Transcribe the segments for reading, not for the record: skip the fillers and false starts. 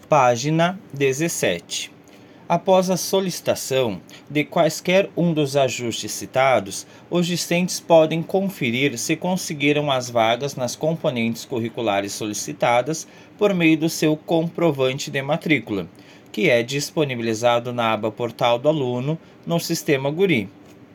Página 17. Após a solicitação de quaisquer um dos ajustes citados, os discentes podem conferir se conseguiram as vagas nas componentes curriculares solicitadas por meio do seu comprovante de matrícula, que é disponibilizado na aba Portal do Aluno no Sistema Guri.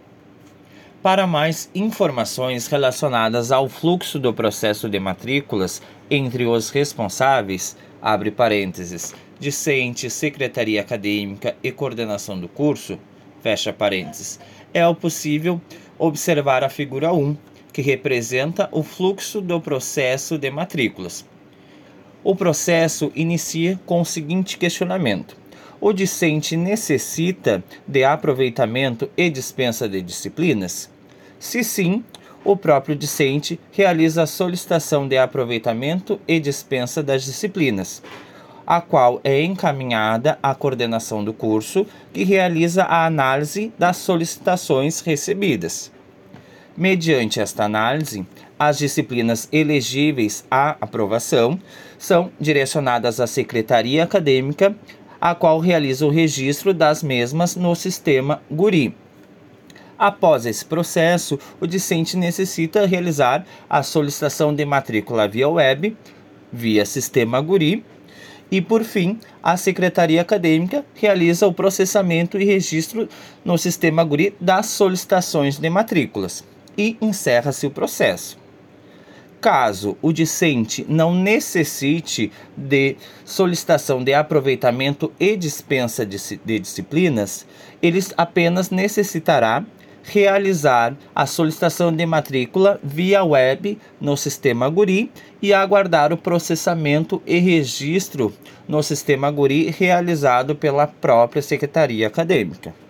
Para mais informações relacionadas ao fluxo do processo de matrículas entre os responsáveis, abre parênteses, discente, secretaria acadêmica e coordenação do curso, fecha parênteses, é possível observar a figura 1, que representa o fluxo do processo de matrículas. O processo inicia com o seguinte questionamento: o discente necessita de aproveitamento e dispensa de disciplinas? Se sim, o próprio discente realiza a solicitação de aproveitamento e dispensa das disciplinas, a qual é encaminhada à coordenação do curso, que realiza a análise das solicitações recebidas. Mediante esta análise, as disciplinas elegíveis à aprovação são direcionadas à secretaria acadêmica, a qual realiza o registro das mesmas no sistema Guri. Após esse processo, o discente necessita realizar a solicitação de matrícula via web, via sistema Guri, e, por fim, a secretaria acadêmica realiza o processamento e registro no sistema Guri das solicitações de matrículas, e encerra-se o processo. Caso o discente não necessite de solicitação de aproveitamento e dispensa de disciplinas, ele apenas necessitará realizar a solicitação de matrícula via web no sistema Guri e aguardar o processamento e registro no sistema Guri realizado pela própria secretaria acadêmica.